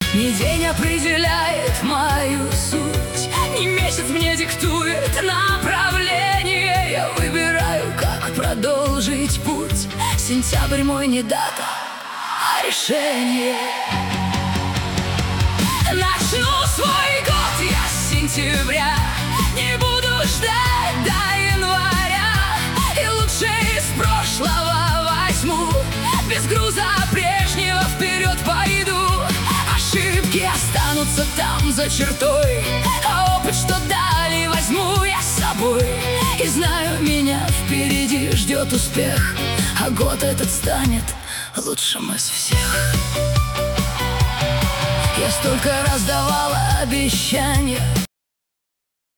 Не день определяет мою суть, не месяц мне диктует направление. Я выбираю, как продолжить путь. Сентябрь мой не дата, а решение. Начну свой год я с сентября, не буду ждать до января. И лучше из прошлого возьму, без груза прежнего вперед пойду. Ошибки останутся там за чертой, а опыт, что дали, возьму я с собой. И знаю, меня впереди ждет успех, а год этот станет лучшим из всех. Я столько раз давала обещания,